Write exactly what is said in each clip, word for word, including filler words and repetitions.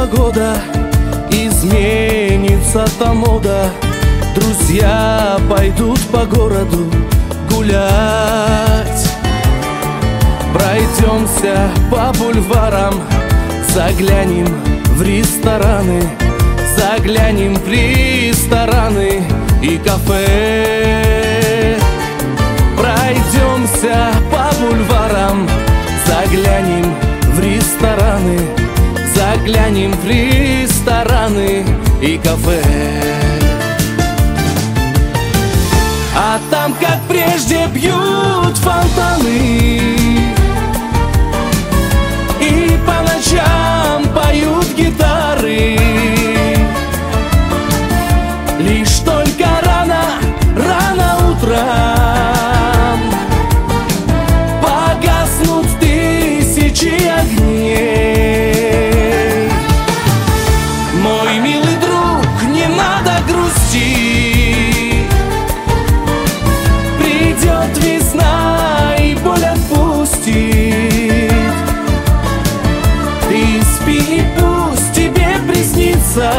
погода, изменится та мода. Друзья пойдут по городу гулять. Пройдемся по бульварам, заглянем в рестораны, заглянем в рестораны и кафе. Пройдемся по бульварам, заглянем в рестораны, заглянем в рестораны и кафе. А там, как прежде, бьют фонтаны, и по ночам поют гитары. Лишь только рано, рано утром погаснут тысячи огней. Мой милый друг, не надо грустить, придет весна и боль отпустит. Ты спи, и пусть тебе приснится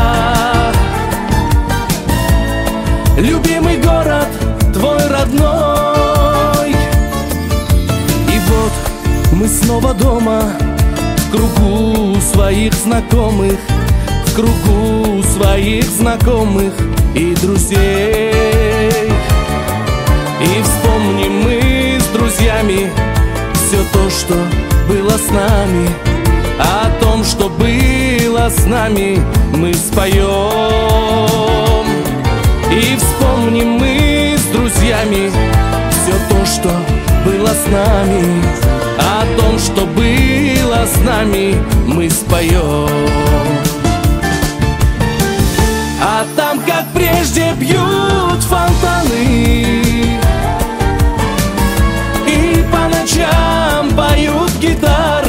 любимый город твой родной. И вот мы снова дома, в кругу своих знакомых, в кругу своих знакомых и друзей. И вспомним мы с друзьями все то, что было с нами. О том, что было с нами, мы споем. И вспомним мы с друзьями все то, что было с нами. О том, что было с нами, мы споем. А там, как прежде, бьют фонтаны, и по ночам поют гитары.